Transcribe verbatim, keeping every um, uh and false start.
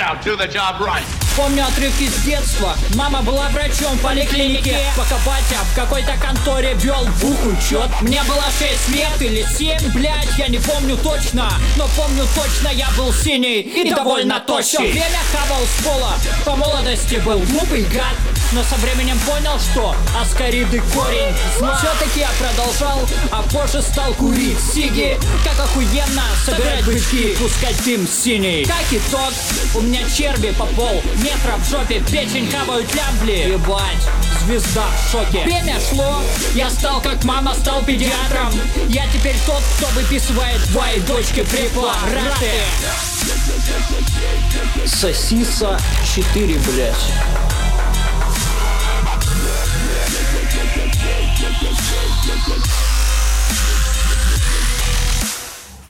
Now do the job right. Помню отрывки с детства. Мама была врачом в поликлинике, пока батя в какой-то конторе вел бух учет. Мне было шесть лет или семь, блять, я не помню точно. Но помню точно, я был синий и, и довольно тощий. Все время хавал с пола, по молодости был глупый гад. Но со временем понял, что аскариды корень зла. Все-таки я продолжал, а позже стал курить сиги. Как охуенно собирать бычки, пускать дым синий. Как итог, у меня черви по пол метра в жопе, печень хавают лямбли. Ебать, звезда в шоке. Время шло, я стал как мама, стал педиатром. Я теперь тот, кто выписывает твоей дочке препараты. Сосиса четыре, блять. Yeah, yeah, yeah, yeah, yeah, yeah, yeah.